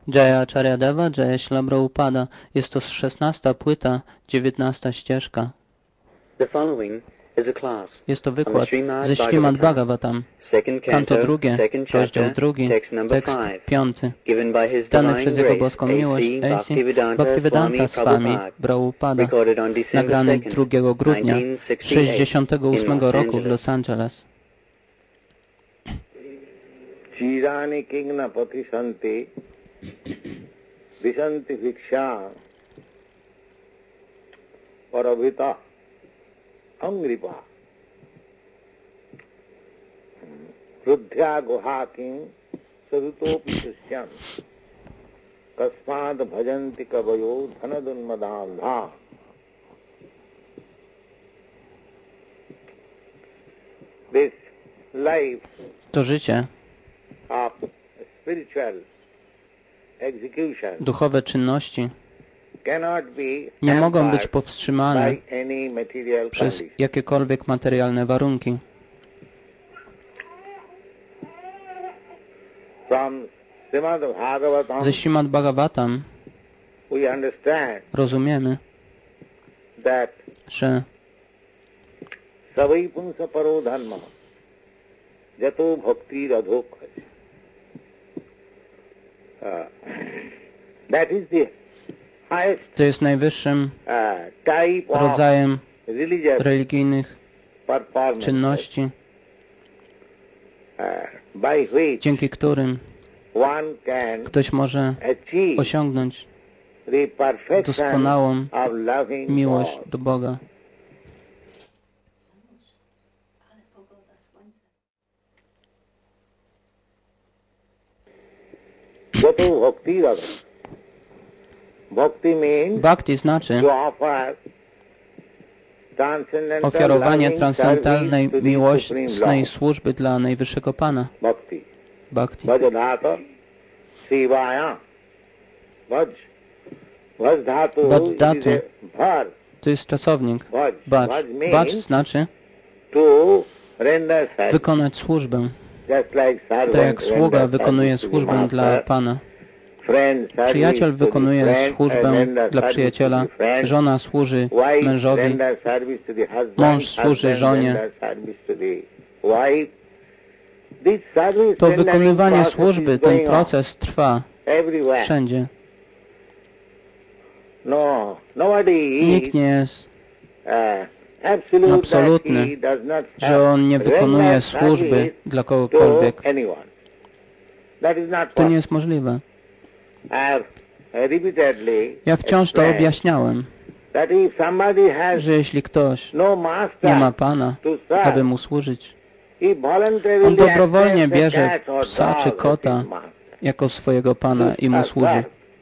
Jaya Acharyadeva, Jaya Śrīla Prabhupada. Jest to 16. płyta, 19. ścieżka. Jest to wykład ze Śrīmad Bhagavatam, kanto drugie, rozdział drugi, tekst 5, dany przez Jego boską miłość A.C. Bhaktivedanta Swami Prabhupada, nagrany 2 grudnia 1968 roku w Los Angeles. Chirani kingna patisanti, visanti viksha, paravita, angripa, ruddhya guhakim, sarutopi susyam, kasmad bhajanti kavayo dhanadunmadandha. This life To życie, of spiritual execution duchowe czynności cannot be nie mogą być hampered powstrzymane by any material przez condition. jakiekolwiek materialne warunki. From Srimad Bhagavatam Ze Śrīmad Bhagavatam we understand rozumiemy, that że savai punsa paro dharma jato bhakti radhok. That is the highest to jest najwyższym type of rodzajem religious religijnych performance czynności, by which dzięki którym one can ktoś może achieve osiągnąć the perfection doskonałą of loving miłość God. do Boga. Jato bhakti radha. Bhakti means Bhakti znaczy to offer transcendental ofiarowanie loving transcendentalnej service to the miłosnej Supreme Lord. służby dla Najwyższego Pana. Bhakti. Bhakti. Vajadhata Shivaya. Vaj. Vajadhatu Vajadhatu. is a verb. To jest czasownik. Vaj. Bacz. Vaj Bacz means znaczy to render service. wykonać służbę. Just like servant Tak jak sługa renders wykonuje service to the służbę dla master, Pana. friend service Przyjaciel to the wykonuje friend, służbę renders dla service przyjaciela, to the friend, żona służy wife mężowi, renders service to the husband, mąż służy husband żonie. renders service to the wife. This service To rendering wykonywanie process służby, is ten going on proces trwa everywhere. wszędzie. No, nobody Nikt is nie jest absolute absolutny, that he does not że on nie have wykonuje rendered służby service dla to kogokolwiek. anyone. That is not To nie possible. jest możliwe. I have repeatedly Ja wciąż to explained objaśniałem, that if somebody has że jeśli ktoś no master nie ma Pana, to serve, aby mu służyć, he voluntarily on dobrowolnie accepts a bierze cat or psa czy dog as kota his master. jako swojego Pana i mu służy.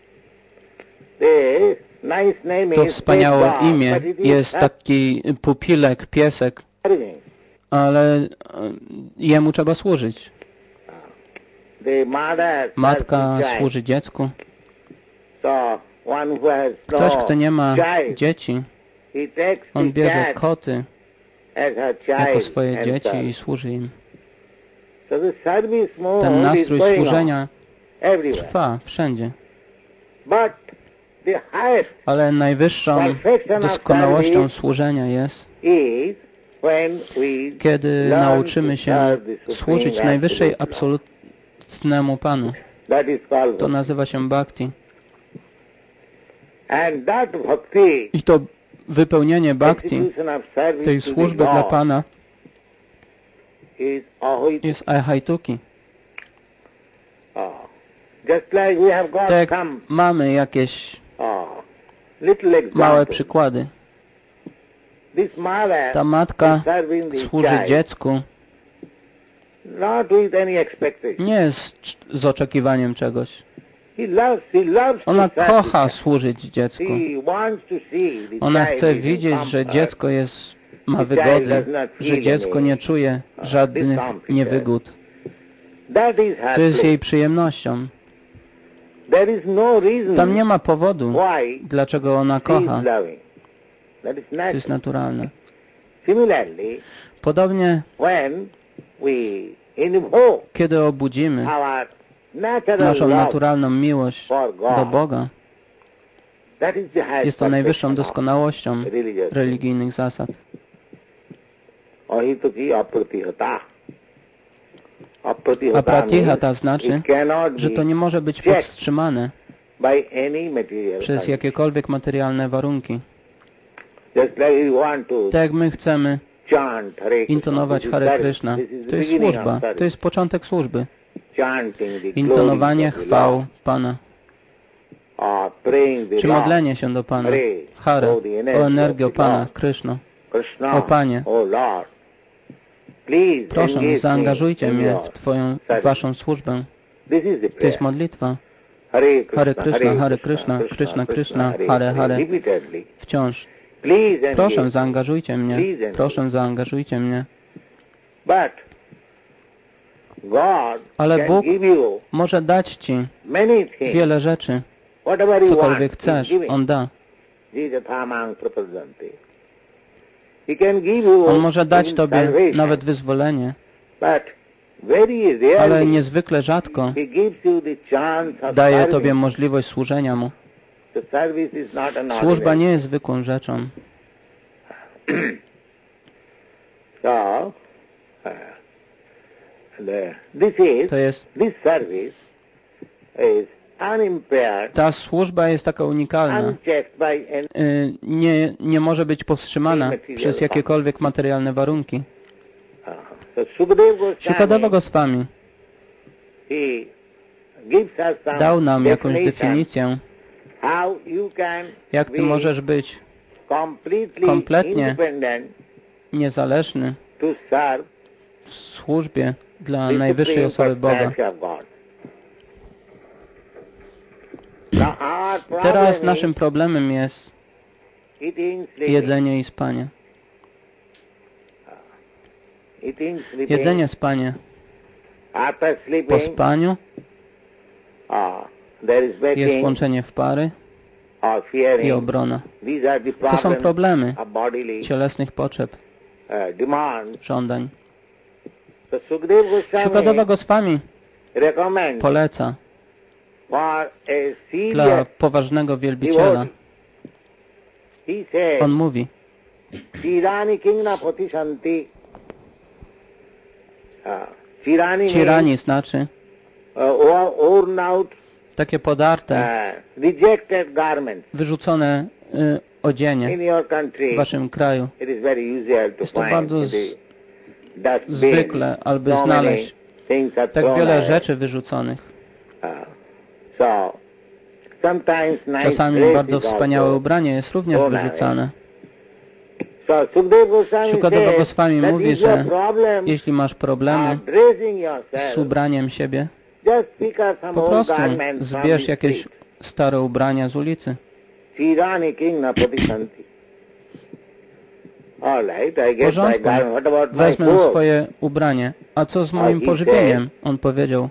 The nice name To is wspaniałe pet dog, imię but it is jest taki pupilek, piesek, serving. ale jemu trzeba służyć. The mother Matka serves the child. służy dziecku. So one who has Ktoś, no kto nie ma child, dzieci, he takes on the bierze cat koty as her jako child swoje and dzieci serves. i służy im. So the service mode Ten is nastrój going on służenia everywhere. trwa wszędzie. But the highest Ale najwyższą doskonałością służenia jest, is when we kiedy learn nauczymy to się serve the służyć Supreme najwyższej Absolute Lord. absolutnemu Panu. That is called To bhakti. nazywa się bhakti. And that bhakti, I to wypełnienie bhakti, execution of service tej to the służby dla Lord, Pana, is ahoiti. jest ahajtuki. Just like we have got Tak jak some mamy jakieś little małe examples. przykłady. This mother Ta matka is serving the służy child, dziecku not with any expectation. nie jest z oczekiwaniem czegoś. He loves Ona to serve the kocha child. służyć dziecku. He wants to see the Ona child chce is in widzieć, że comfort. dziecko ma wygody, że dziecko nie czuje żadnych niewygód. That is her To jest place. jej przyjemnością. There is no reason Tam nie ma powodu, why dlaczego ona she is kocha. loving. That is To jest natural. naturalne. Similarly, Podobnie, when we invoke kiedy obudzimy our naszą naturalną miłość do Boga, jest to najwyższą doskonałością religijnych zasad. Apratihata znaczy, że to nie może być powstrzymane przez jakiekolwiek materialne warunki. Tak jak my chcemy intonować Hare Krishna, to jest służba, to jest początek służby. Intonowanie chwał Pana. Czy modlenie się do Pana. Hare, o energio Pana, Krishna. O Panie, proszę, zaangażujcie mnie w Waszą służbę. To jest modlitwa. Hare Krishna, Krishna Krishna, Hare Hare. Wciąż. Proszę, zaangażujcie mnie. Proszę, zaangażujcie mnie. Ale Bóg może dać Ci wiele rzeczy. Cokolwiek chcesz, On da. On może dać Tobie nawet wyzwolenie. Ale niezwykle rzadko daje Tobie możliwość służenia Mu. Służba nie jest zwykłą rzeczą. To jest, ta służba jest taka unikalna. Nie może być powstrzymana przez jakiekolwiek materialne warunki. Shukadeva Goswami dał nam jakąś definicję, jak Ty możesz być kompletnie niezależny w służbie dla najwyższej osoby Boga. Teraz naszym problemem jest jedzenie i spanie. Jedzenie, spanie. Po spaniu jest łączenie w pary i obrona. To są problemy cielesnych potrzeb, żądań. Shukadeva Goswami poleca dla poważnego wielbiciela. On mówi: Chirani znaczy takie podarte, wyrzucone odzienie w Waszym kraju. Jest to bardzo zwykle, aby znaleźć tak wiele rzeczy wyrzuconych. Czasami bardzo wspaniałe ubranie jest również wyrzucane. Shukadeva Goswami mówi, że jeśli masz problemy z ubraniem siebie, po prostu zbierz jakieś stare ubrania z ulicy. W porządku, wezmę swoje ubranie. A co z moim pożywieniem? On powiedział: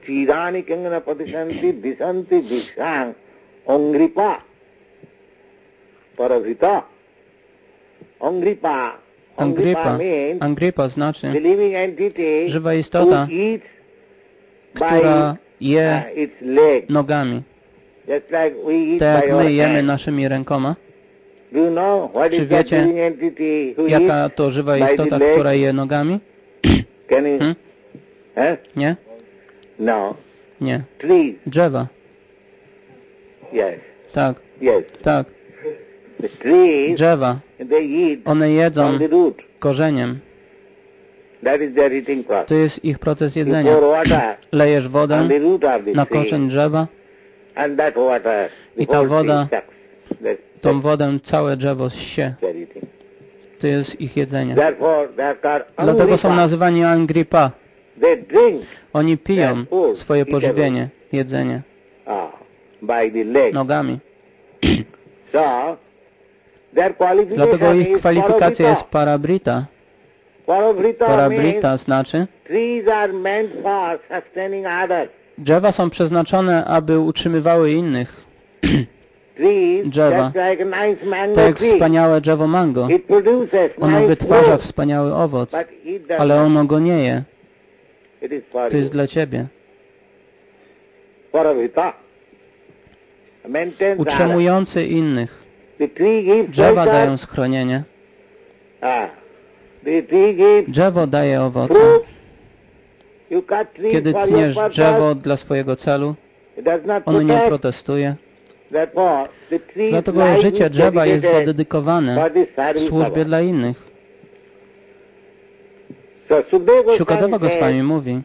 Angripa znaczy żywa istota, która je nogami. Tak jak my jemy naszymi rękoma. Czy wiecie, jaka to żywa istota, która je nogami? Nie? Nie. Drzewa. Tak. Tak. Drzewa. One jedzą korzeniem. To jest ich proces jedzenia. Lejesz wodę na korzeń drzewa i ta woda, tą wodę całe drzewo zsie. To jest ich jedzenie. Dlatego są nazywani Angripa. Oni piją swoje pożywienie, jedzenie nogami. Dlatego ich kwalifikacja jest Parabrita. Parabrita znaczy drzewa są przeznaczone, aby utrzymywały innych. Drzewa, tak jak wspaniałe drzewo mango. Ono wytwarza wspaniały owoc, ale ono go nie je. To jest dla Ciebie. utrzymujący innych. Drzewa dają schronienie. Drzewo daje owoce. Kiedy tniesz drzewo dla swojego celu, ono nie protestuje. Dlatego życie drzewa jest zadedykowane w służbie dla innych. Shukadeva Goswami mówi,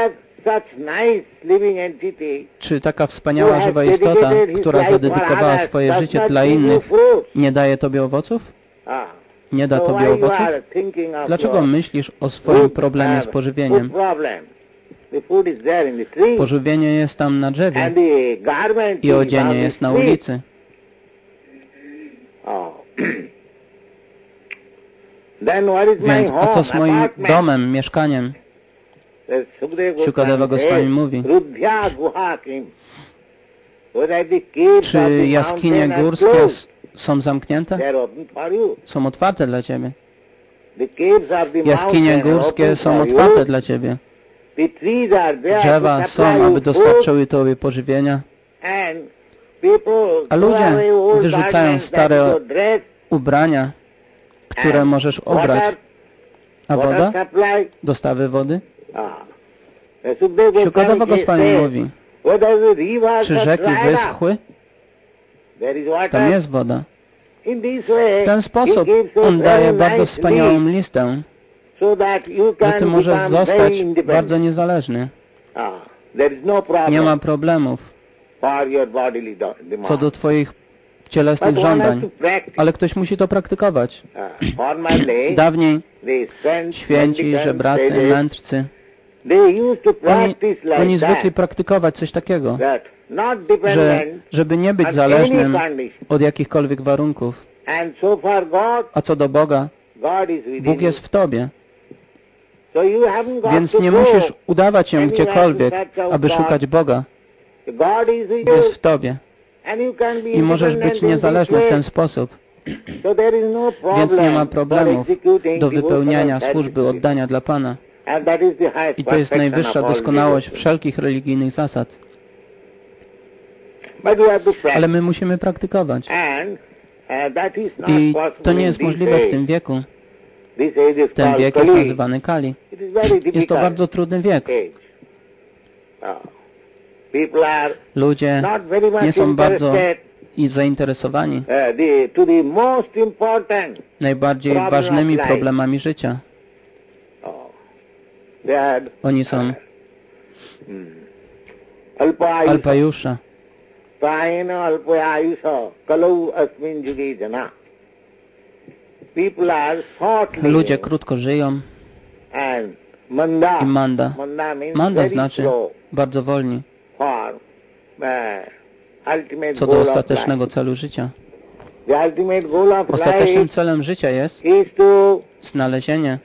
czy taka wspaniała żywa istota, która zadedykowała swoje życie dla innych, nie daje Tobie owoców? Nie da Tobie owoców? Dlaczego myślisz o swoim problemie z pożywieniem? Pożywienie jest tam na drzewie i odzienie jest na ulicy. Więc a co z moim domem, mieszkaniem? Shukadeva Goswami mówi, czy jaskinie górskie są zamknięte? Są otwarte dla Ciebie. Jaskinie górskie są otwarte dla Ciebie. Drzewa są, aby dostarczyły Tobie pożywienia. A ludzie wyrzucają stare ubrania, które możesz ubrać. A woda? Dostawy wody? Shukadeva Goswami mówi, czy rzeki wyschły? Tam jest woda. W ten sposób on daje bardzo wspaniałą listę, że Ty możesz zostać bardzo niezależny. Nie ma problemów co do Twoich cielesnych żądań, ale ktoś musi to praktykować. Dawniej święci, żebracy, mędrcy, oni zwykli praktykować coś takiego, że żeby nie być zależnym od jakichkolwiek warunków. A co do Boga, Bóg jest w Tobie. Więc nie musisz udawać się gdziekolwiek, aby szukać Boga. Bóg jest w Tobie. I możesz być niezależny w ten sposób. Więc nie ma problemów do wypełniania służby oddania dla Pana. I to jest najwyższa doskonałość wszelkich religijnych zasad. Ale my musimy praktykować. I to nie jest możliwe w tym wieku. Ten wiek jest nazywany Kali. Jest to bardzo trudny wiek. Ludzie nie są bardzo zainteresowani najbardziej ważnymi problemami życia. Oni są Alpayusha. Ludzie krótko żyją. I Manda. Manda znaczy bardzo wolni co do ostatecznego celu życia. Ostatecznym celem życia jest znalezienie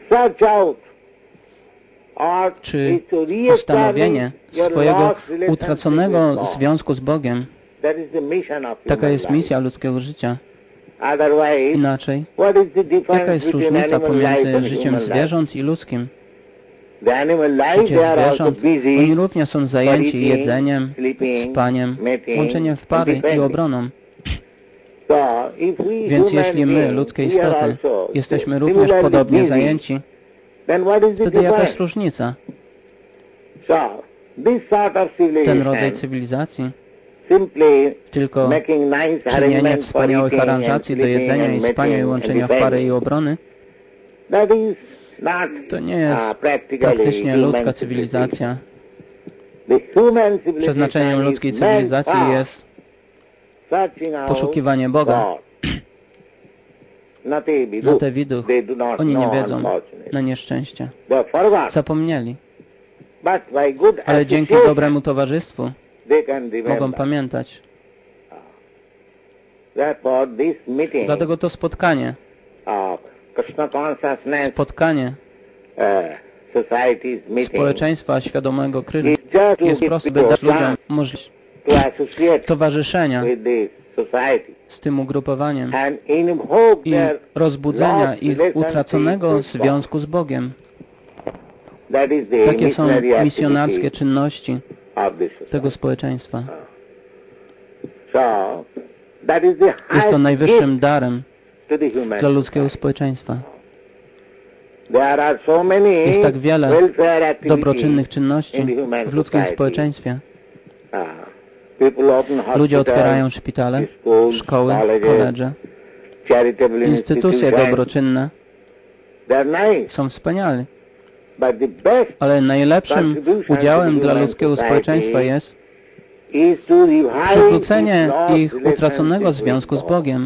czy ustanowienie swojego utraconego związku z Bogiem. Taka jest misja ludzkiego życia. Inaczej, jaka jest różnica pomiędzy życiem zwierząt i ludzkim? Życie zwierząt, oni również są zajęci jedzeniem, spaniem, łączeniem w pary i obroną. Więc jeśli my, ludzkie istoty, jesteśmy również podobnie zajęci, wtedy jaka jest różnica? Ten rodzaj cywilizacji, tylko czynienie wspaniałych aranżacji do jedzenia i spania i łączenia w pary i obrony, to nie jest praktycznie ludzka cywilizacja. Przeznaczeniem ludzkiej cywilizacji jest poszukiwanie Boga. Na te widuch oni nie wiedzą, na nieszczęście. Zapomnieli. Ale dzięki dobremu towarzystwu mogą pamiętać. Dlatego to spotkanie społeczeństwa świadomego Kryszny jest proste, by dać ludziom możliwość towarzyszenia z tym ugrupowaniem i rozbudzenia ich utraconego związku z Bogiem. Takie są misjonarskie czynności tego społeczeństwa. Jest to najwyższym darem dla ludzkiego społeczeństwa. Jest tak wiele dobroczynnych czynności w ludzkim społeczeństwie. Ludzie otwierają szpitale, szkoły, koledże, instytucje dobroczynne. Są wspaniali. Ale najlepszym udziałem dla ludzkiego społeczeństwa jest przywrócenie ich utraconego związku z Bogiem.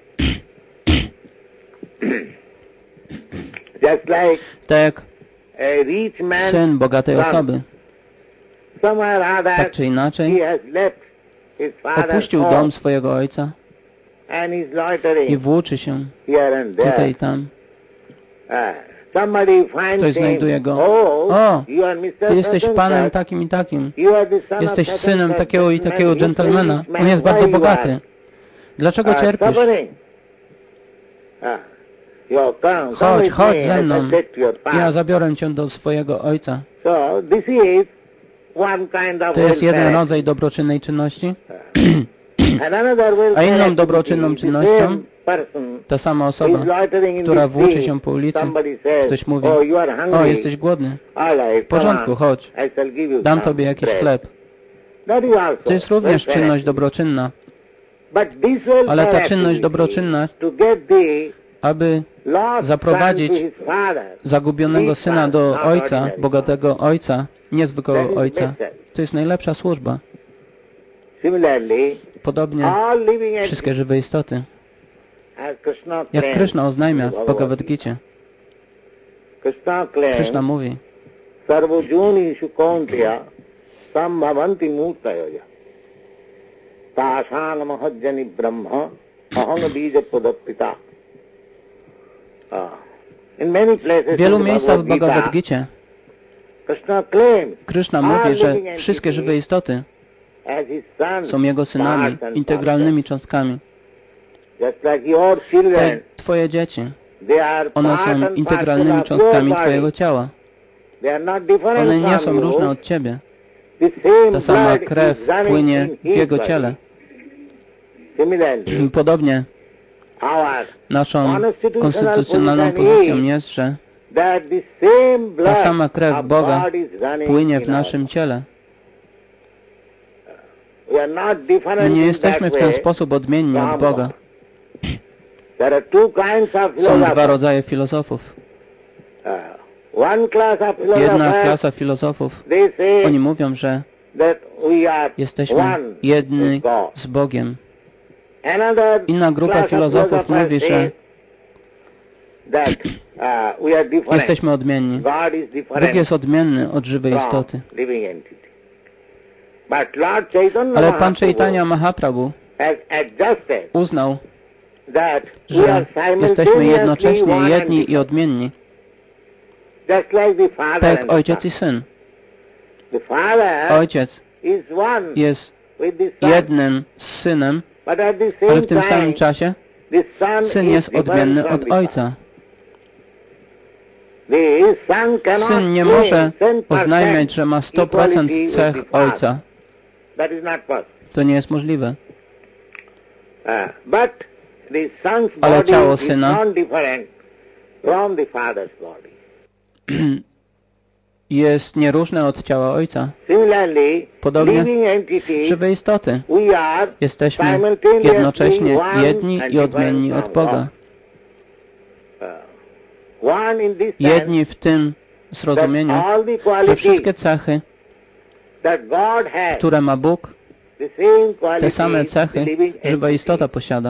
Tak jak syn bogatej osoby, tak czy inaczej, opuścił dom swojego ojca i włóczy się tutaj i tam. Ktoś znajduje go. O, ty jesteś panem takim i takim. Jesteś synem takiego i takiego dżentelmena. On jest bardzo bogaty. Dlaczego cierpisz? Chodź ze mną. Ja zabiorę cię do swojego ojca. To jest jeden rodzaj dobroczynnej czynności. A inną dobroczynną czynnością ta sama osoba, która włóczy się po ulicy, ktoś mówi: o, jesteś głodny. W porządku, chodź. Dam tobie jakiś chleb. To jest również czynność dobroczynna. Ale ta czynność dobroczynna, aby zaprowadzić zagubionego syna do ojca, bogatego ojca, niezwykłego ojca, to jest najlepsza służba. Podobnie wszystkie żywe istoty. Jak Krishna oznajmia w Bhagavad Gita, Krishna mówi: Sarvojunishu kaunteya sambhavanti murtayoja tasana mahajjani brahma aham bija padappita. W wielu miejscach w Bhagavad Gita Krishna mówi, że wszystkie żywe istoty są Jego synami, integralnymi cząstkami. Tak Twoje dzieci, one są integralnymi cząstkami Twojego ciała. One nie są różne od Ciebie. Ta sama krew płynie w Jego ciele. Podobnie naszą konstytucjonalną pozycją jest, że ta sama krew Boga płynie w naszym ciele. My nie jesteśmy w ten sposób odmienni od Boga. Są dwa rodzaje filozofów. Jedna klasa filozofów, oni mówią, że jesteśmy jedni z Bogiem. Inna grupa filozofów mówi, że jesteśmy odmienni. Bóg jest odmienny od żywej istoty. Ale Pan Chaitanya Mahaprabhu uznał, że jesteśmy jednocześnie jedni i odmienni, tak jak ojciec i syn. Ojciec jest jednym z synem, ale w tym samym czasie syn jest odmienny od ojca. Syn nie może oznajmiać, że ma 100% cech ojca. To nie jest możliwe. Ale ciało syna jest nieróżne od ciała ojca. Podobnie żywe istoty. Jesteśmy jednocześnie jedni i odmienni od Boga. Jedni w tym zrozumieniu, że wszystkie cechy, które ma Bóg, te same cechy żywa istota posiada.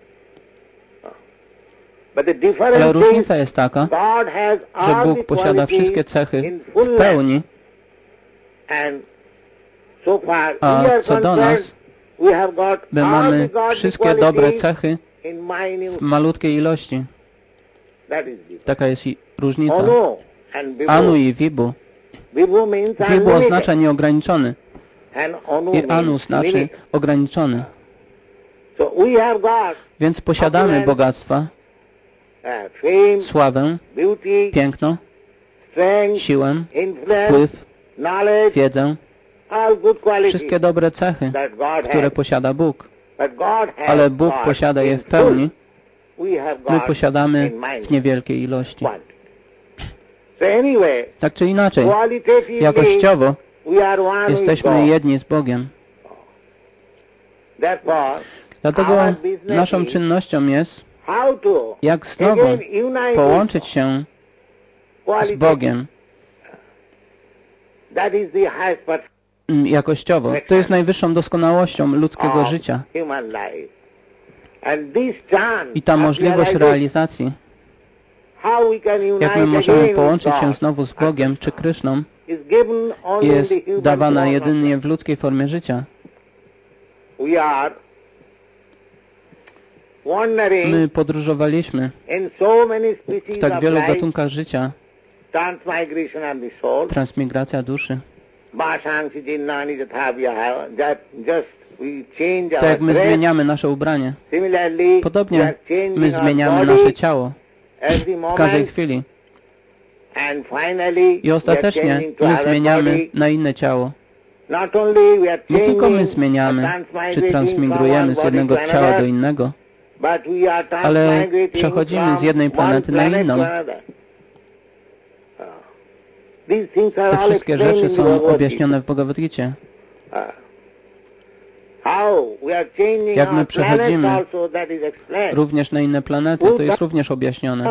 Ale różnica jest taka, że Bóg posiada wszystkie cechy w pełni, a co do nas, my mamy wszystkie dobre cechy w malutkiej ilości. Taka jest różnica. Anu i Vibhu. Vibhu oznacza nieograniczony i Anu znaczy ograniczony. Więc posiadamy bogactwa, sławę, piękno, siłę, wpływ, wiedzę, wszystkie dobre cechy, które posiada Bóg. Ale Bóg posiada je w pełni, my posiadamy w niewielkiej ilości. Tak czy inaczej, jakościowo jesteśmy jedni z Bogiem. Dlatego naszą czynnością jest, jak znowu połączyć się z Bogiem jakościowo. To jest najwyższą doskonałością ludzkiego życia. I ta możliwość realizacji, jak my możemy połączyć się znowu z Bogiem czy Kryszną, jest dawana jedynie w ludzkiej formie życia. My podróżowaliśmy w tak wielu gatunkach życia. Transmigracja duszy. Tak jak my zmieniamy nasze ubranie, podobnie my zmieniamy nasze ciało w każdej chwili. I ostatecznie my zmieniamy na inne ciało. Nie tylko my zmieniamy, czy transmigrujemy z jednego ciała do innego, ale przechodzimy z jednej planety na inną. Te wszystkie rzeczy są objaśnione w Bhagavad Gicie. Jak my przechodzimy również na inne planety, to jest również objaśnione.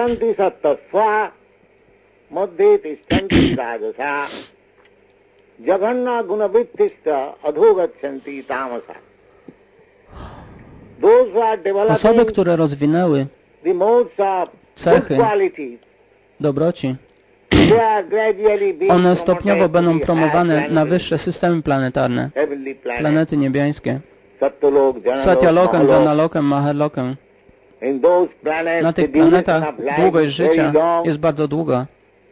Osoby, które rozwinęły cechy dobroci, one stopniowo będą promowane na wyższe systemy planetarne, planety niebiańskie. Satyalokem, Janalokem, Maharlokem. Na tych planetach długość życia jest bardzo długa.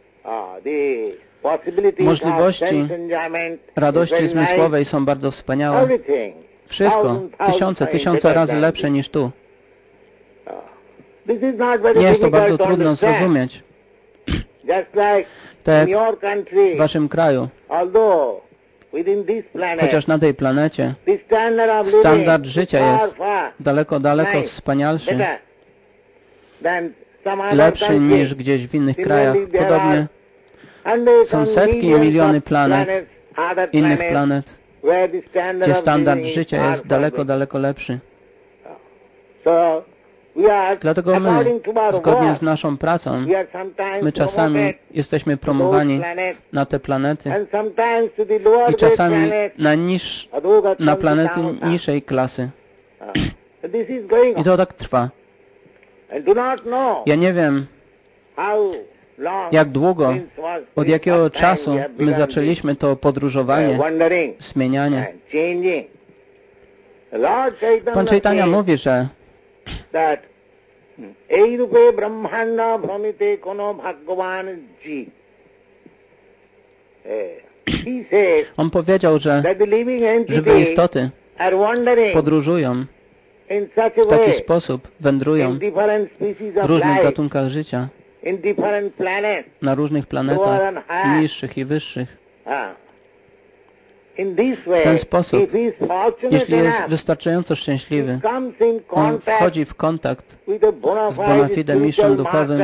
Możliwości radości zmysłowej są bardzo wspaniałe. Wszystko, tysiące razy lepsze niż tu. Nie jest to bardzo trudno zrozumieć. Tak w waszym kraju, chociaż na tej planecie standard życia jest daleko wspanialszy, lepszy niż gdzieś w innych krajach. Podobnie są setki i miliony planet, innych planet, gdzie standard życia jest daleko lepszy. Dlatego my, zgodnie z naszą pracą, my czasami jesteśmy promowani na te planety i czasami na planety niższej klasy. I to tak trwa. Ja nie wiem, jak długo, od jakiego czasu my zaczęliśmy to podróżowanie, zmienianie. Pan Chaitanya mówi, że on powiedział, że żywe istoty podróżują w taki sposób, wędrują w różnych gatunkach życia, na różnych planetach, niższych i wyższych. W ten sposób, jeśli jest wystarczająco szczęśliwy, on wchodzi w kontakt z bona fide mistrzem duchowym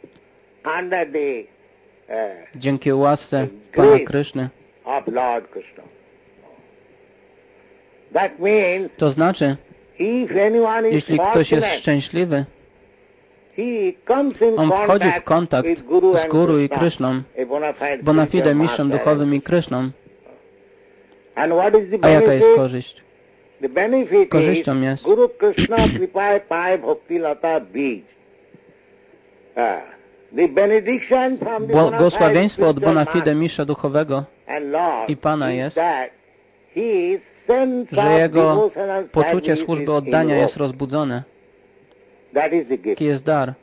dzięki łasce Pana Kryszny. To znaczy, jeśli ktoś jest szczęśliwy, on wchodzi w kontakt z Guru i Kryszną, bona fide mistrzem duchowym i Kryszną. A jaka jest korzyść? Korzyścią jest błogosławieństwo od bona fide mistrza duchowego i Pana jest, że jego poczucie służby oddania jest rozbudzone. Taki jest dar.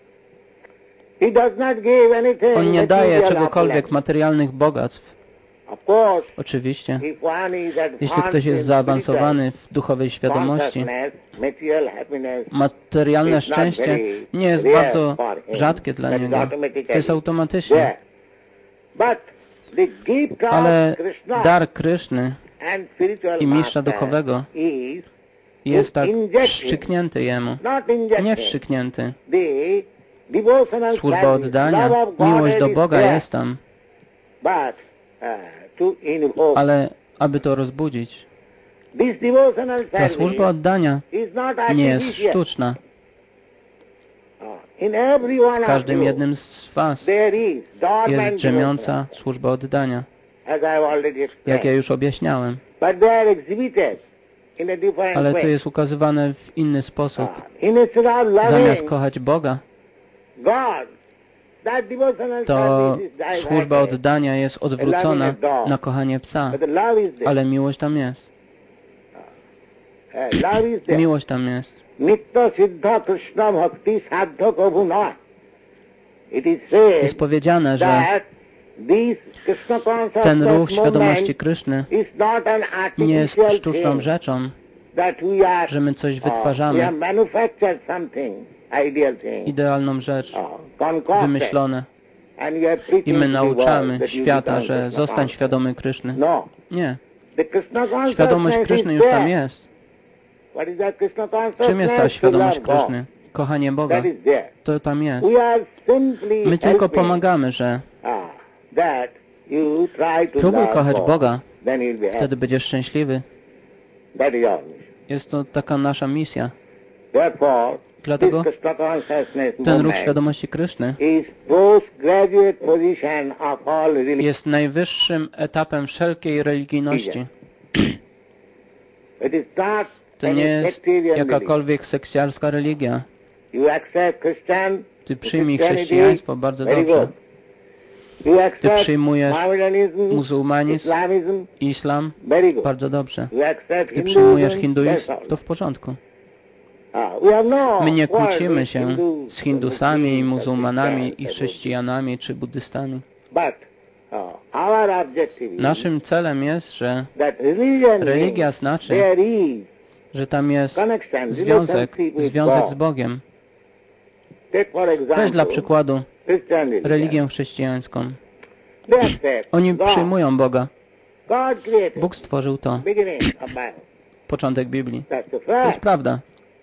On nie daje czegokolwiek materialnych bogactw. Oczywiście, jeśli ktoś jest zaawansowany w duchowej świadomości, materialne szczęście nie jest bardzo rzadkie dla niego. To jest automatycznie. Ale dar Kryszny i mistrza duchowego jest tak wstrzyknięty Jemu. Nie wstrzyknięty. Służba oddania, miłość do Boga jest tam. Ale aby to rozbudzić, ta służba oddania nie jest sztuczna. W każdym jednym z Was jest drzemiąca służba oddania, jak ja już objaśniałem. Ale to jest ukazywane w inny sposób. Zamiast kochać Boga, to służba oddania jest odwrócona na kochanie psa. Ale miłość tam jest. Miłość tam jest. Jest powiedziane, że ten ruch świadomości Kryszny nie jest sztuczną rzeczą, że my coś wytwarzamy, idealną rzecz, wymyślone. I my nauczamy świata, że zostań świadomy Kryszny. Nie. Świadomość Kryszny już tam jest. Czym jest ta świadomość Kryszny? Kochanie Boga. To tam jest. My tylko pomagamy, że próbuj kochać Boga, wtedy będziesz szczęśliwy. Jest to taka nasza misja. Dlatego ten ruch świadomości Kryszny jest najwyższym etapem wszelkiej religijności. To nie jest jakakolwiek sekciarska religia. Ty przyjmij chrześcijaństwo, bardzo dobrze. Ty przyjmujesz muzułmanizm, islam, bardzo dobrze. Ty przyjmujesz hinduizm, to w porządku. My nie kłócimy się z Hindusami, i muzułmanami, i chrześcijanami, czy buddystami. Naszym celem jest, że religia znaczy, że tam jest związek z Bogiem. Weź dla przykładu religię chrześcijańską. Oni przyjmują Boga. Bóg stworzył to. Początek Biblii. To jest prawda.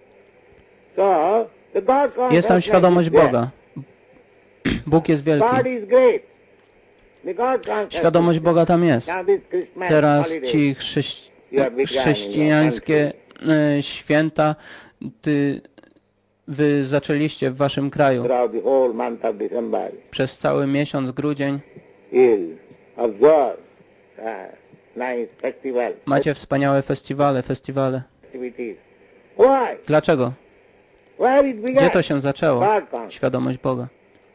Jest tam świadomość Boga. Bóg jest wielki. Świadomość Boga tam jest. Teraz ci chrześcijańskie święta wy zaczęliście w waszym kraju. Przez cały miesiąc, grudzień, macie wspaniałe festiwale. Dlaczego? Gdzie to się zaczęło? Świadomość Boga.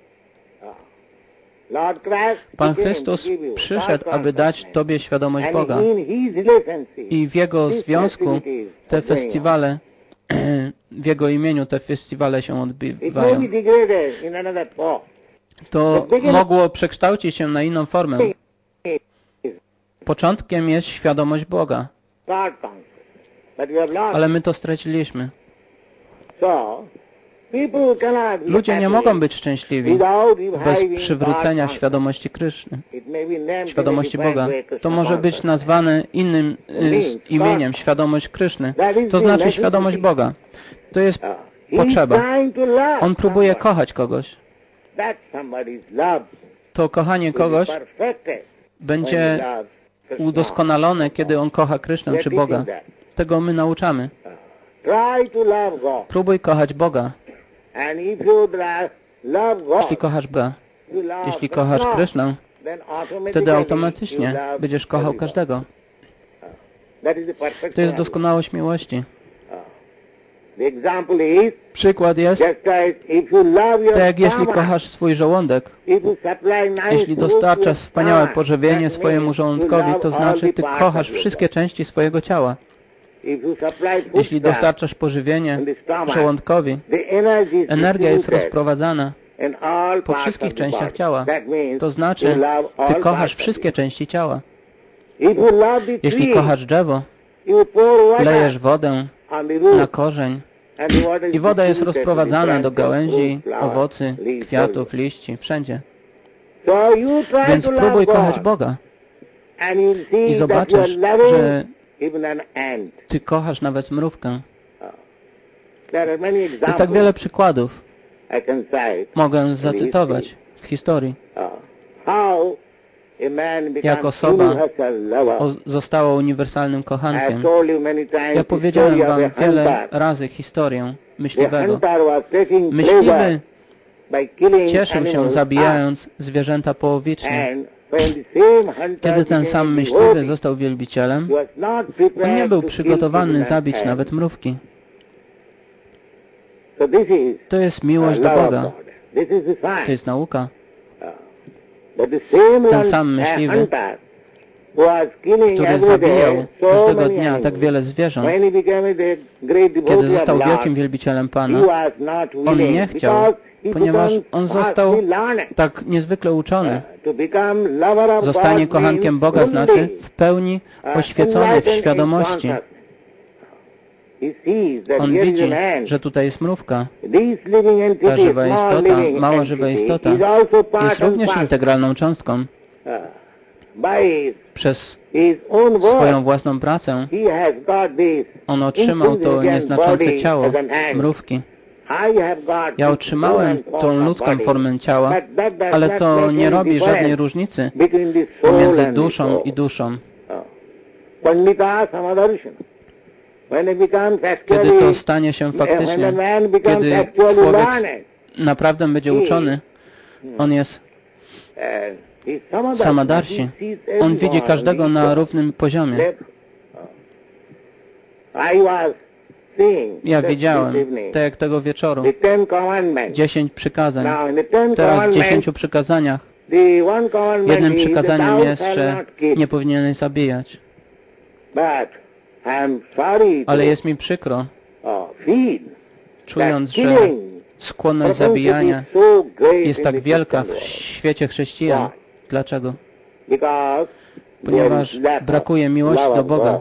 Pan Chrystus przyszedł, aby dać Tobie świadomość Boga. I w Jego związku te festiwale, w Jego imieniu te festiwale się odbywają. To mogło przekształcić się na inną formę. Początkiem jest świadomość Boga. Ale my to straciliśmy. Ludzie nie mogą być szczęśliwi bez przywrócenia świadomości Kryszny, świadomości Boga. To może być nazwane innym imieniem, świadomość Kryszny. To znaczy świadomość Boga. To jest potrzeba. On próbuje kochać kogoś. To kochanie kogoś będzie udoskonalone, kiedy on kocha Krysznę czy Boga. Tego my nauczamy. Próbuj kochać Boga. Jeśli kochasz Boga, jeśli kochasz Krysznę, wtedy automatycznie będziesz kochał każdego. To jest doskonałość miłości. Przykład jest, tak jak jeśli kochasz swój żołądek, jeśli dostarczasz wspaniałe pożywienie swojemu żołądkowi, to znaczy ty kochasz wszystkie części swojego ciała. Jeśli dostarczasz pożywienie żołądkowi, energia jest rozprowadzana po wszystkich częściach ciała. To znaczy, ty kochasz wszystkie części ciała. Jeśli kochasz drzewo, lejesz wodę na korzeń i woda jest rozprowadzana do gałęzi, owocy, kwiatów, liści, wszędzie. Więc próbuj kochać Boga i zobaczysz, że Ty kochasz nawet mrówkę. Jest tak wiele przykładów. Mogę zacytować w historii, jak osoba została uniwersalnym kochankiem. Ja powiedziałem Wam wiele razy historię myśliwego. Myśliwy cieszył się zabijając zwierzęta połowicznie. Kiedy ten sam myśliwy został wielbicielem, on nie był przygotowany zabić nawet mrówki. To jest miłość do Boga. To jest nauka. Ten sam myśliwy, który zabijał każdego dnia tak wiele zwierząt, kiedy został wielkim wielbicielem Pana, on nie chciał, ponieważ on został tak niezwykle uczony. Zostanie kochankiem Boga znaczy w pełni oświecony w świadomości. On widzi, że tutaj jest mrówka. Ta żywa istota, mała żywa istota jest również integralną cząstką. Przez swoją własną pracę on otrzymał to nieznaczące ciało mrówki. Ja otrzymałem tą ludzką formę ciała, ale to nie robi żadnej różnicy pomiędzy duszą i duszą. Kiedy to stanie się faktycznie, kiedy człowiek naprawdę będzie uczony, on jest Samadarshi. On widzi każdego na równym poziomie. Ja widziałem, tak jak tego wieczoru, 10 przykazań. Teraz w 10 przykazaniach jednym przykazaniem jest, że nie powinieneś zabijać. Ale jest mi przykro, czując, że skłonność zabijania jest tak wielka w świecie chrześcijan. Dlaczego? Ponieważ brakuje miłości do Boga.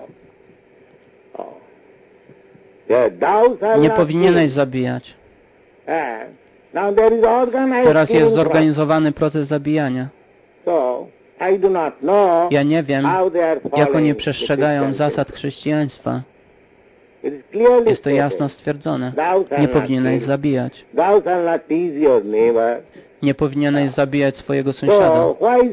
Nie powinieneś zabijać. Teraz jest zorganizowany proces zabijania. Ja nie wiem, jak oni przestrzegają zasad chrześcijaństwa. Jest to jasno stwierdzone. Nie powinieneś zabijać. Nie powinieneś zabijać swojego sąsiada.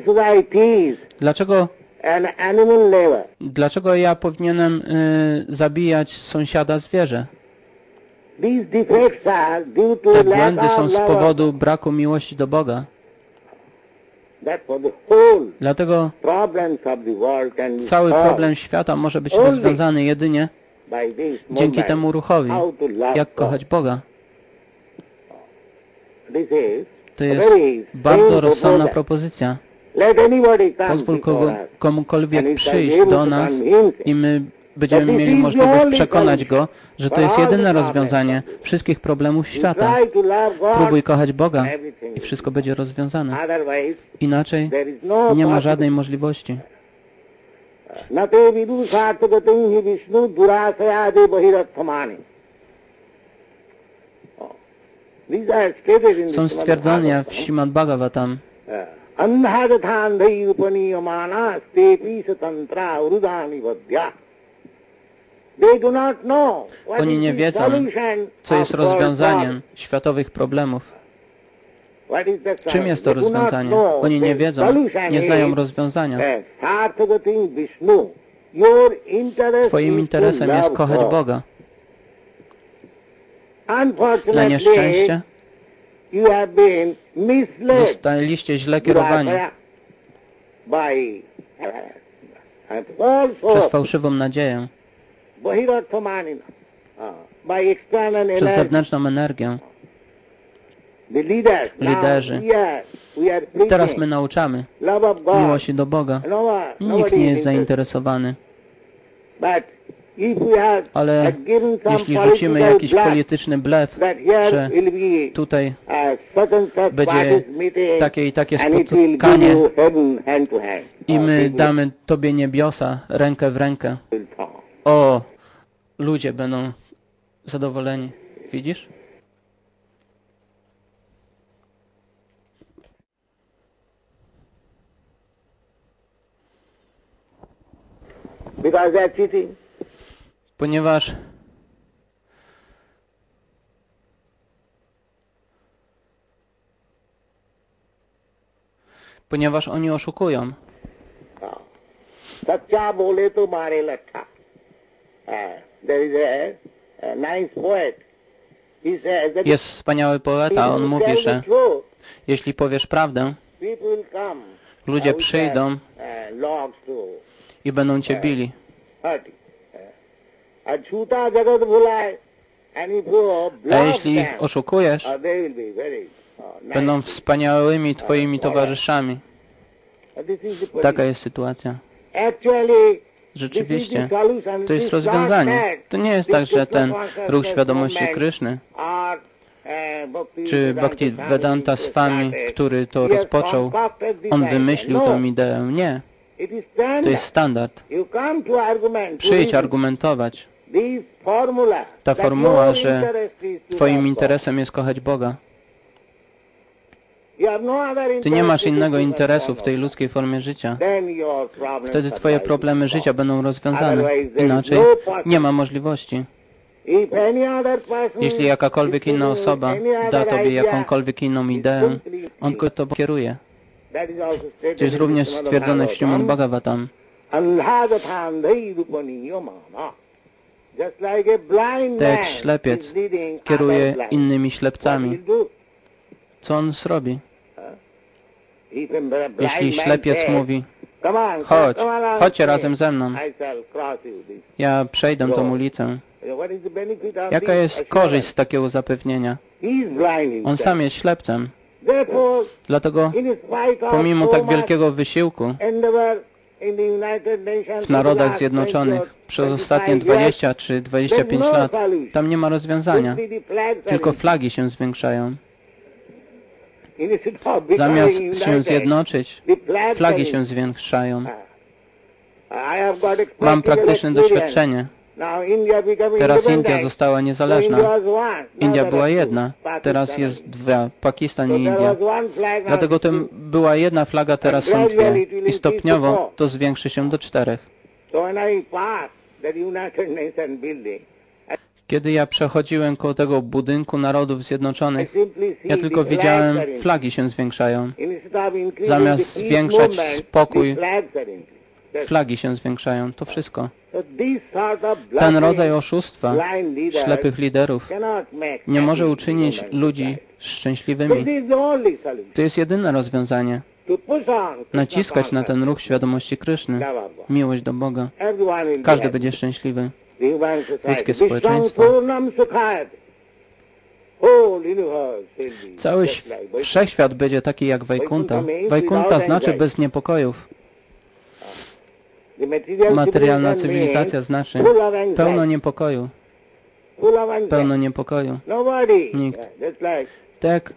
Dlaczego ja powinienem zabijać sąsiada zwierzę? Te błędy są z powodu braku miłości do Boga. Dlatego cały problem świata może być rozwiązany jedynie dzięki temu ruchowi, jak kochać Boga. To jest bardzo rozsądna propozycja. Pozwól komukolwiek przyjść do nas i my będziemy mieli możliwość przekonać go, że to jest jedyne rozwiązanie wszystkich problemów świata. Próbuj kochać Boga i wszystko będzie rozwiązane. Inaczej nie ma żadnej możliwości. Są stwierdzenia w Śrimad Bhagavatam. Oni nie wiedzą, co jest rozwiązaniem światowych problemów. Czym jest to rozwiązanie? Oni nie wiedzą, nie znają rozwiązania. Twoim interesem jest kochać Boga. Na nieszczęście zostaliście źle kierowani przez fałszywą nadzieję, przez zewnętrzną energię. Liderzy. Teraz my nauczamy miłości do Boga. Nikt nie jest zainteresowany. Ale jeśli rzucimy jakiś polityczny blef, że tutaj będzie takie i takie spotkanie i my damy Tobie niebiosa rękę w rękę, o, ludzie będą zadowoleni. Widzisz? Because they are cheating. Ponieważ oni oszukują. Saccha bole to mare latta. There is a nice poet. He says that Jest wspaniały poeta, on mówi, że jeśli powiesz prawdę, ludzie przyjdą i będą cię bili. A jeśli ich oszukujesz, będą wspaniałymi twoimi towarzyszami. Taka jest sytuacja. Rzeczywiście, to jest rozwiązanie. To nie jest tak, że ten ruch świadomości Kryszny, czy Bhaktivedanta Swami, który to rozpoczął, on wymyślił tę ideę. Nie. To jest standard. Przyjdź argumentować. Ta formuła, że twoim interesem jest kochać Boga. Ty nie masz innego interesu w tej ludzkiej formie życia. Wtedy twoje problemy życia będą rozwiązane. Inaczej nie ma możliwości. Jeśli jakakolwiek inna osoba da tobie jakąkolwiek inną ideę, on tobą kieruje. To jest również stwierdzone w Śrimad Bhagavatam. Tak jak ślepiec kieruje innymi ślepcami. Co on zrobi? Jeśli ślepiec mówi, chodźcie razem ze mną, ja przejdę tą ulicę. Jaka jest korzyść z takiego zapewnienia? On sam jest ślepcem. Dlatego pomimo tak wielkiego wysiłku w Narodach Zjednoczonych przez ostatnie 20 czy 25 lat tam nie ma rozwiązania. Tylko flagi się zwiększają. Zamiast się zjednoczyć, flagi się zwiększają. Mam praktyczne doświadczenie. Teraz India została niezależna. India była jedna, teraz jest dwa, Pakistan i India. Dlatego to była jedna flaga, teraz są dwie. I stopniowo to zwiększy się do 4. Kiedy ja przechodziłem koło tego budynku Narodów Zjednoczonych, ja tylko widziałem, flagi się zwiększają. Zamiast zwiększać spokój, flagi się zwiększają. To wszystko. Ten rodzaj oszustwa ślepych liderów nie może uczynić ludzi szczęśliwymi. To jest jedyne rozwiązanie. Naciskać na ten ruch świadomości Kryszny, miłość do Boga. Każdy będzie szczęśliwy. Ludzkie społeczeństwo. Cały wszechświat będzie taki jak Wajkunta. Wajkunta znaczy bez niepokojów. Materialna cywilizacja znaczy pełno niepokoju. Pełno niepokoju. Nikt. Tak.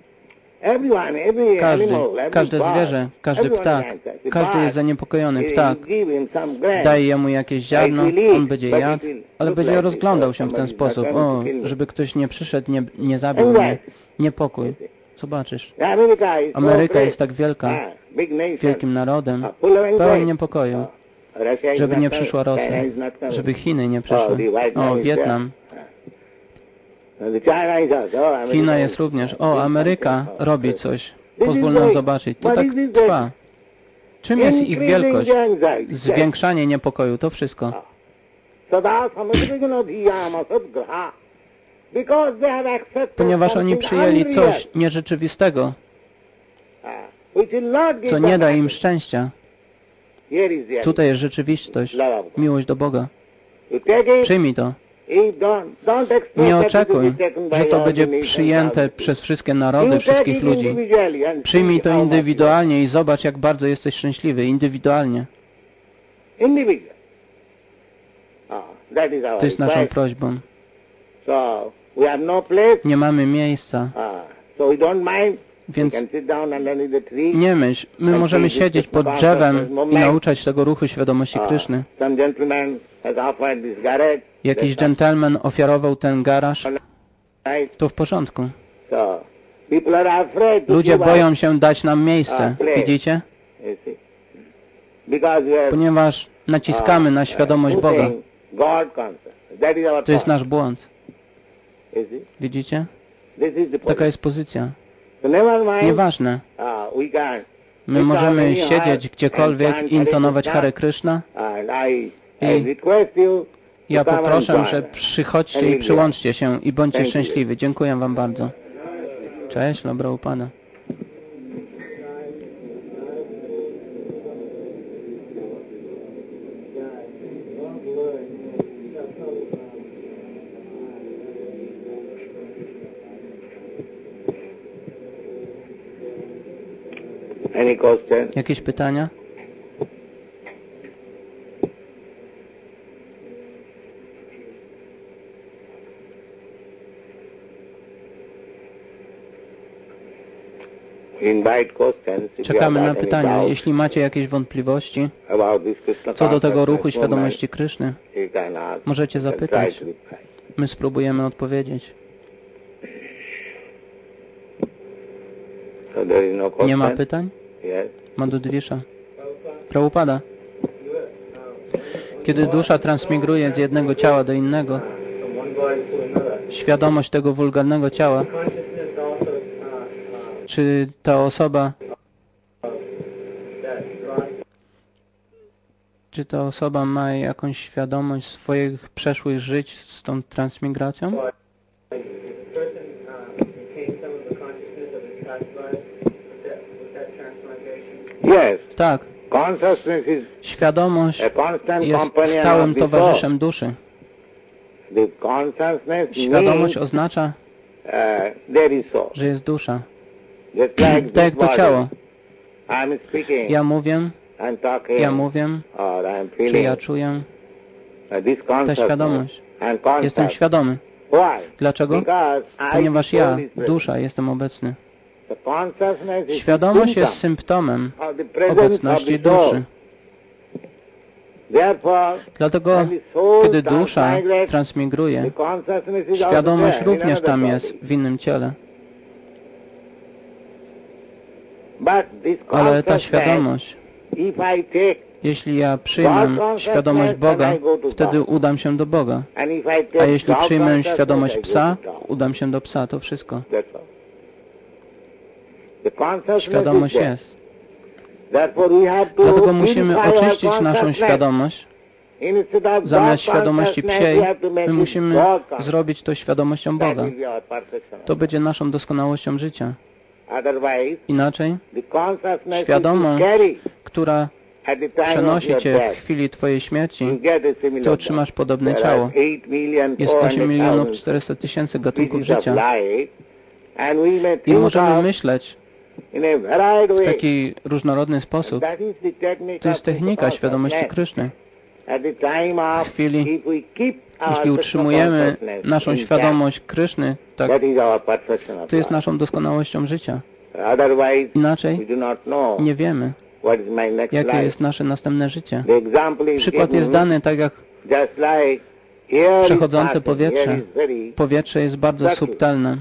Każde zwierzę, każdy ptak, każdy jest zaniepokojony. Ptak, daj jemu jakieś ziarno, on będzie jadł, ale będzie rozglądał się w ten sposób. O, żeby ktoś nie przyszedł, nie zabił mnie. Niepokój. Zobaczysz. Ameryka jest tak wielka, wielkim narodem, pełen niepokoju. Żeby nie przyszła Rosja, żeby Chiny nie przyszły. O, Wietnam. China jest również. O, Ameryka robi coś. Pozwól nam zobaczyć. To tak trwa. Czym jest ich wielkość? Zwiększanie niepokoju. To wszystko. Ponieważ oni przyjęli coś nierzeczywistego, co nie da im szczęścia. Tutaj jest rzeczywistość. Miłość do Boga. Przyjmij to. Nie oczekuj, że to będzie przyjęte przez wszystkie narody, wszystkich ludzi. Przyjmij to indywidualnie i zobacz, jak bardzo jesteś szczęśliwy. Indywidualnie. To jest naszą prośbą. Nie mamy miejsca. Więc nie myśl. My możemy siedzieć pod drzewem i nauczać tego ruchu świadomości Kryszny. Jakiś dżentelmen ofiarował ten garaż. To w porządku. Ludzie boją się dać nam miejsce. Widzicie? Ponieważ naciskamy na świadomość Boga. To jest nasz błąd. Widzicie? Taka jest pozycja. Nieważne. My możemy siedzieć gdziekolwiek i intonować Hare Krishna. I ja poproszę, że przychodźcie i przyłączcie się i bądźcie szczęśliwi. Dziękuję wam bardzo. Cześć, dobra Upada. Jakieś pytania? Czekamy na pytania. Jeśli macie jakieś wątpliwości co do tego ruchu świadomości Kryszny, możecie zapytać. My spróbujemy odpowiedzieć. Nie ma pytań? Madhudvisha. Prabhupada. Kiedy dusza transmigruje z jednego ciała do innego, świadomość tego wulgarnego ciała, czy ta osoba ma jakąś świadomość swoich przeszłych żyć z tą transmigracją? Tak. Świadomość jest stałym towarzyszem duszy. Świadomość oznacza, że jest dusza. Tak jak to ciało. Ja mówię, czy ja czuję tę świadomość. Jestem świadomy. Dlaczego? Ponieważ ja, dusza, jestem obecny. Świadomość jest symptomem obecności duszy. Dlatego, kiedy dusza transmigruje, świadomość również tam jest w innym ciele. Ale ta świadomość, jeśli ja przyjmę świadomość Boga, wtedy udam się do Boga. A jeśli przyjmę świadomość psa, udam się do psa. To wszystko. Świadomość jest. Dlatego musimy oczyścić naszą świadomość. Zamiast świadomości psiej, my musimy zrobić to świadomością Boga. To będzie naszą doskonałością życia. Inaczej, świadomość, która przenosi Cię w chwili Twojej śmierci, Ty otrzymasz podobne ciało. Jest 8,400,000 gatunków życia. I możemy myśleć w taki różnorodny sposób. To jest technika świadomości Kryszny. W chwili, jeśli utrzymujemy naszą świadomość Kryszny, tak, to jest naszą doskonałością życia. Inaczej nie wiemy, jakie jest nasze następne życie. Przykład jest dany tak jak przechodzące powietrze. Powietrze jest bardzo subtelne.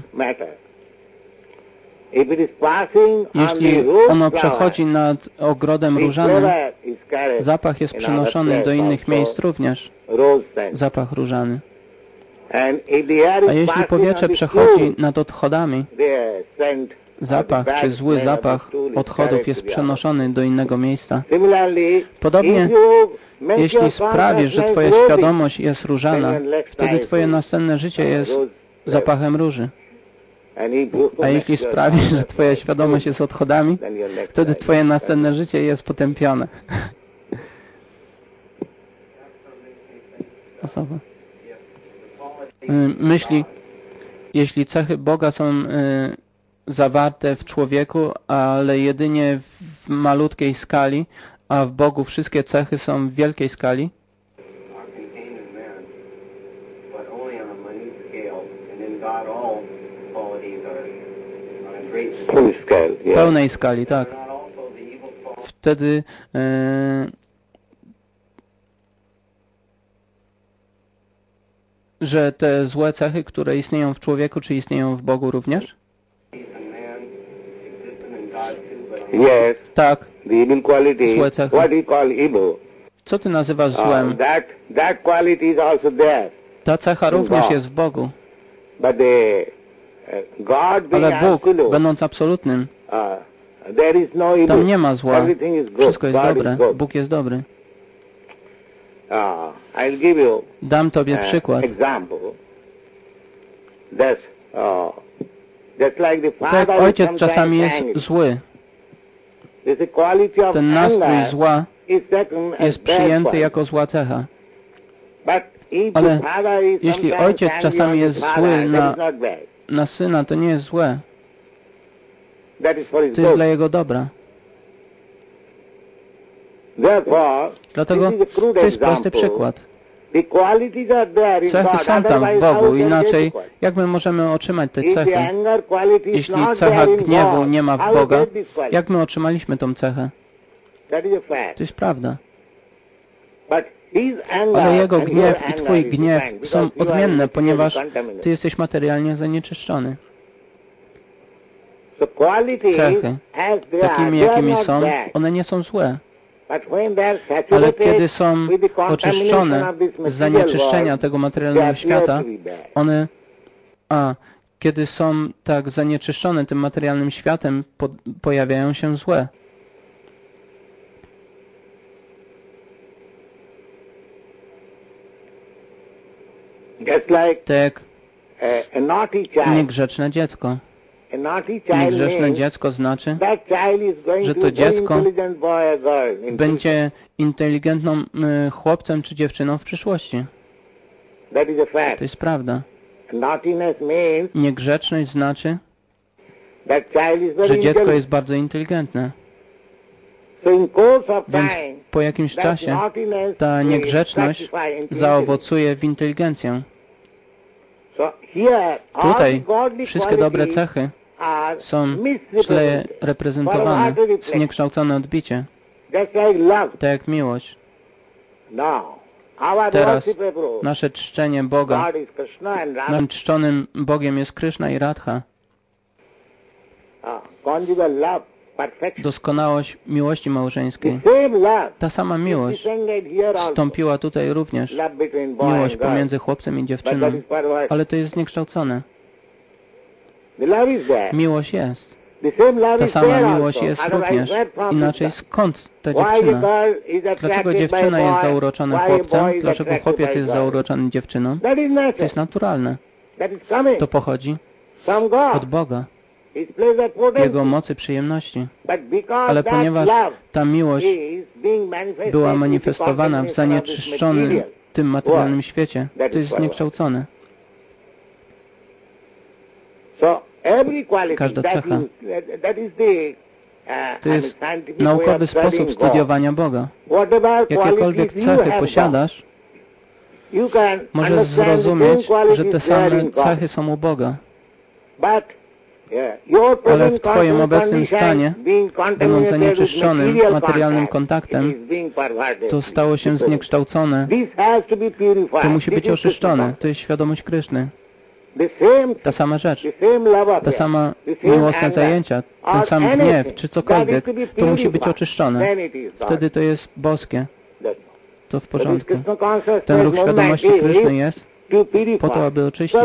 Jeśli ono przechodzi nad ogrodem różanym, zapach jest przenoszony do innych miejsc również. Zapach różany. A jeśli powietrze przechodzi nad odchodami, zapach czy zły zapach odchodów jest przenoszony do innego miejsca. Podobnie, jeśli sprawisz, że Twoja świadomość jest różana, wtedy Twoje następne życie jest zapachem róży. A jeśli sprawisz, że Twoja świadomość jest odchodami, wtedy Twoje następne życie jest potępione. Osoba. Myśli, jeśli cechy Boga są zawarte w człowieku, ale jedynie w malutkiej skali, a w Bogu wszystkie cechy są w wielkiej skali, w pełnej skali, tak. Wtedy że te złe cechy, które istnieją w człowieku, czy istnieją w Bogu również? Yes. Tak. The evil quality, złe cechy. what we call evil, Co ty nazywasz złem? That quality is also there. Ta cecha również jest w Bogu. But God Ale Bóg, będąc absolutnym, tam nie ma zła. Wszystko jest dobre. Bóg jest dobry. Dam Tobie przykład. Tak, ojciec czasami jest zły. Ten nastrój zła jest przyjęty jako zła cecha. Ale jeśli ojciec czasami jest zły na syna, to nie jest złe. To jest dla jego dobra. Dlatego to jest prosty przykład. Cechy są tam w Bogu, inaczej jak my możemy otrzymać te cechy? Jeśli cecha gniewu nie ma w Boga, jak my otrzymaliśmy tą cechę? To jest prawda. Ale Jego gniew i Twój gniew są odmienne, ponieważ Ty jesteś materialnie zanieczyszczony. Cechy, takimi jakimi są, one nie są złe. Ale kiedy są oczyszczone z zanieczyszczenia tego materialnego świata, kiedy są tak zanieczyszczone tym materialnym światem, pojawiają się złe. Tak niegrzeczne dziecko. Niegrzeczne dziecko znaczy, że to dziecko będzie inteligentnym chłopcem czy dziewczyną w przyszłości. To jest prawda. Niegrzeczność znaczy, że dziecko jest bardzo inteligentne. Więc po jakimś czasie ta niegrzeczność zaowocuje w inteligencję. Tutaj wszystkie dobre cechy są źle reprezentowane, zniekształcone odbicie, tak jak miłość. Teraz nasze czczenie Boga, naszym czczonym Bogiem jest Kryszna i Radha. Doskonałość miłości małżeńskiej. Ta sama miłość wstąpiła tutaj również. Miłość pomiędzy chłopcem i dziewczyną. Ale to jest zniekształcone. Miłość jest. Ta sama miłość jest również. Inaczej skąd ta dziewczyna? Dlaczego dziewczyna jest zauroczona chłopcem? Dlaczego chłopiec jest zauroczony dziewczyną? To jest naturalne. To pochodzi od Boga. Jego mocy przyjemności. Ale ponieważ ta miłość była manifestowana w zanieczyszczonym tym materialnym świecie, to jest zniekształcone. Każda cecha. To jest naukowy sposób studiowania Boga. Jakiekolwiek cechy posiadasz, możesz zrozumieć, że te same cechy są u Boga. Ale w Twoim obecnym stanie, będąc zanieczyszczonym materialnym kontaktem, to stało się zniekształcone. To musi być oczyszczone. To jest świadomość Kryszny. Ta sama rzecz, ta sama miłosne zajęcia, ten sam gniew, czy cokolwiek, to musi być oczyszczone. Wtedy to jest boskie. To w porządku. Ten ruch świadomości Kryszny jest po to, aby oczyścić.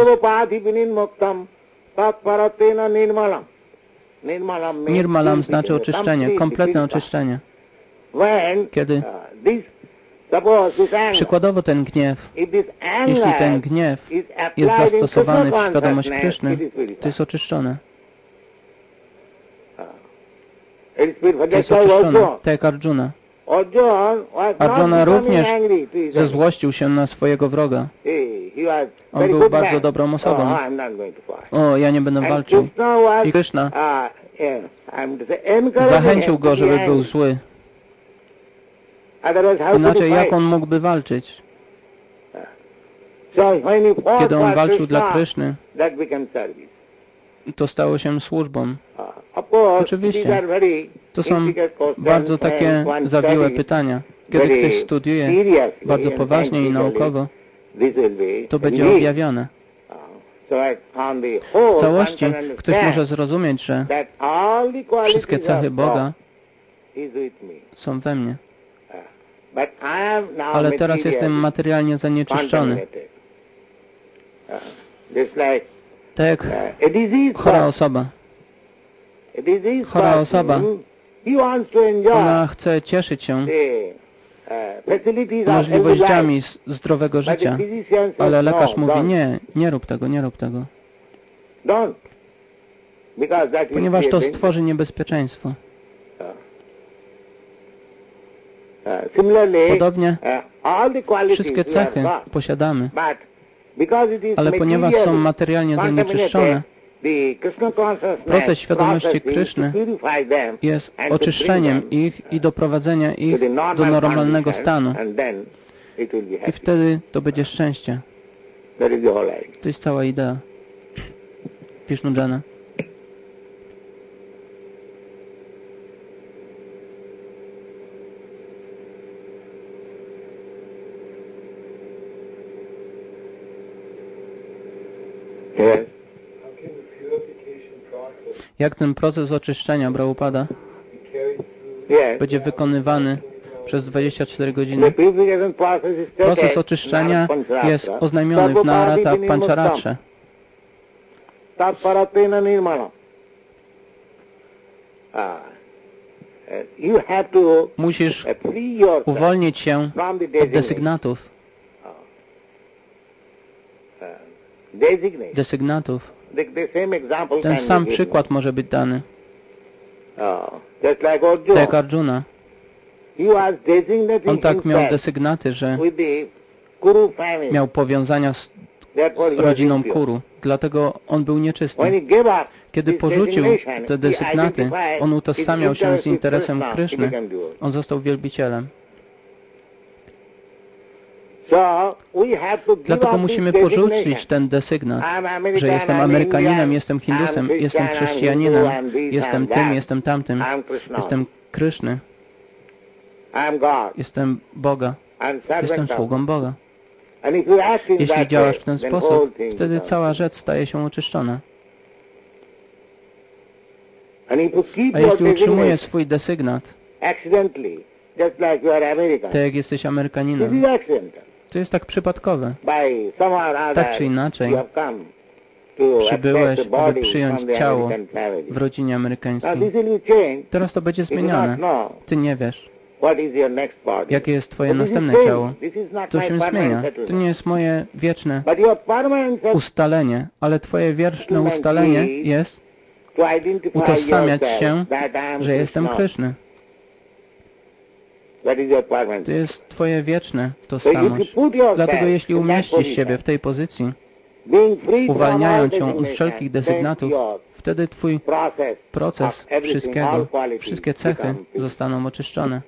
Nirmalam znaczy oczyszczenie, kompletne oczyszczenie. Kiedy przykładowo ten gniew, jeśli ten gniew jest zastosowany w świadomość Kryszny, to jest oczyszczone. To jest oczyszczone, tak jak Arjuna. Arjuna również zezłościł się na swojego wroga. On był bardzo dobrą osobą. O, ja nie będę walczył. I Kryszna zachęcił go, żeby był zły. Inaczej jak on mógłby walczyć? Kiedy on walczył dla Kryszny, to stało się służbą. Oczywiście, to są bardzo takie zawiłe pytania. Kiedy ktoś studiuje bardzo poważnie i naukowo, to będzie objawione. W całości ktoś może zrozumieć, że wszystkie cechy Boga są we mnie. Ale teraz jestem materialnie zanieczyszczony. Tak jak chora osoba. Chora osoba, ona chce cieszyć się możliwościami zdrowego życia, ale lekarz mówi, nie rób tego, nie rób tego. Ponieważ to stworzy niebezpieczeństwo. Podobnie wszystkie cechy posiadamy, ale ponieważ są materialnie zanieczyszczone, proces świadomości Kryszny jest oczyszczeniem ich i doprowadzenia ich do normalnego stanu. I wtedy to będzie szczęście. To jest cała idea Vishnujana. Jak ten proces oczyszczenia Prabhupada będzie wykonywany przez 24 godziny? Proces oczyszczenia jest oznajmiony w Narata Pancharatrze. Musisz uwolnić się od desygnatów. Ten sam przykład może być dany. Tak jak Arjuna. On tak miał desygnaty, że miał powiązania z rodziną Kuru. Dlatego on był nieczysty. Kiedy porzucił te desygnaty, on utożsamiał się z interesem Kryszny. On został wielbicielem. Dlatego musimy porzucić ten desygnat, że jestem Amerykaninem, jestem Hindusem, jestem chrześcijaninem, jestem tym, jestem tamtym, jestem Kryszny, jestem Boga, jestem sługą Boga. Jeśli działasz w ten sposób, wtedy cała rzecz staje się oczyszczona. A jeśli utrzymujesz swój desygnat, tak jak jesteś Amerykaninem, to jest tak przypadkowe. Tak czy inaczej, przybyłeś, aby przyjąć ciało w rodzinie amerykańskiej. Teraz to będzie zmienione. Ty nie wiesz, jakie jest Twoje następne ciało. To się zmienia. To nie jest moje wieczne ustalenie, ale Twoje wieczne ustalenie jest utożsamiać się, że jestem Kryszny. To jest Twoje wieczne tożsamość. Dlatego jeśli umieścisz siebie w tej pozycji, uwalniając się od wszelkich desygnatów, wtedy Twój proces wszystkiego, wszystkie cechy zostaną oczyszczone.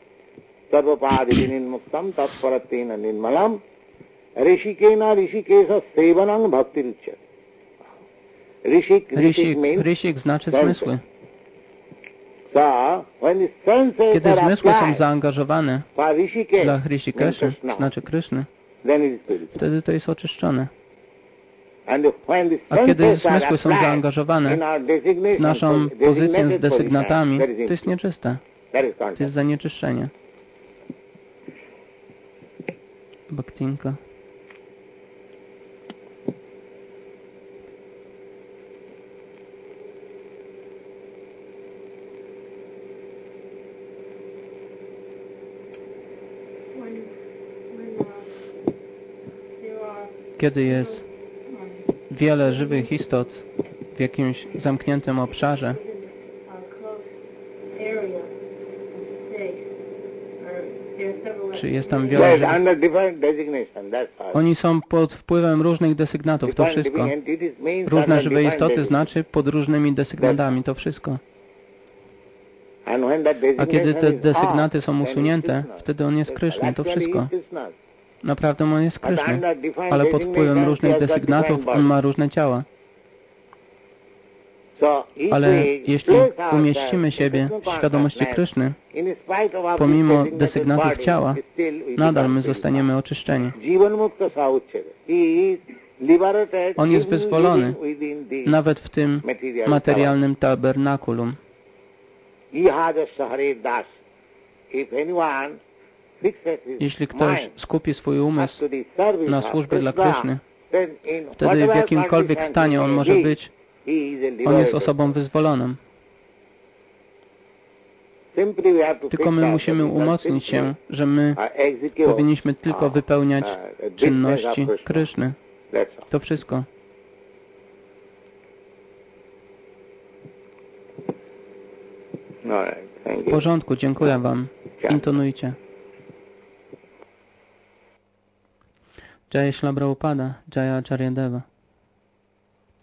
Rishik znaczy zmysły. Kiedy zmysły są zaangażowane dla Hrishikesha, znaczy Kryszny, wtedy to jest oczyszczone. A kiedy zmysły są zaangażowane w naszą pozycję z desygnatami, to jest nieczyste. To jest zanieczyszczenie. Bhaktinka. Kiedy jest wiele żywych istot w jakimś zamkniętym obszarze, czy jest tam wiele żywych, oni są pod wpływem różnych desygnatów, to wszystko. Różne żywe istoty znaczy pod różnymi desygnatami, to wszystko. A kiedy te desygnaty są usunięte, wtedy on jest Kryszny, to wszystko. Naprawdę on jest Kryszny, ale pod wpływem różnych desygnatów on ma różne ciała. Ale jeśli umieścimy siebie w świadomości Kryszny, pomimo desygnatów ciała, nadal my zostaniemy oczyszczeni. On jest wyzwolony, nawet w tym materialnym tabernakulum. Jeśli ktoś skupi swój umysł na służbie dla Kryszny, wtedy w jakimkolwiek stanie on może być, on jest osobą wyzwoloną. Tylko my musimy umocnić się, że my powinniśmy tylko wypełniać czynności Kryszny. To wszystko. W porządku, dziękuję Wam. Intonujcie. Jaya Śla Prabhupada, Jaya Acharya Deva.